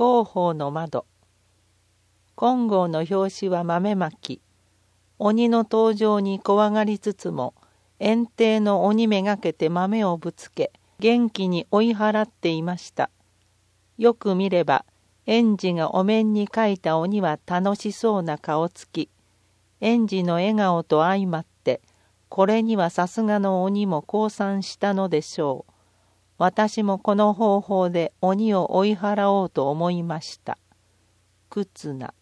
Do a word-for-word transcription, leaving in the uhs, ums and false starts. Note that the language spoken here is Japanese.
広報の窓。金剛の表紙は豆まき。鬼の登場に怖がりつつも、園庭の鬼めがけて豆をぶつけ、元気に追い払っていました。よく見れば、園児がお面に描いた鬼は楽しそうな顔つき。園児の笑顔と相まって、これにはさすがの鬼も降参したのでしょう。私もこの方法で鬼を追い払おうと思いました。忽那。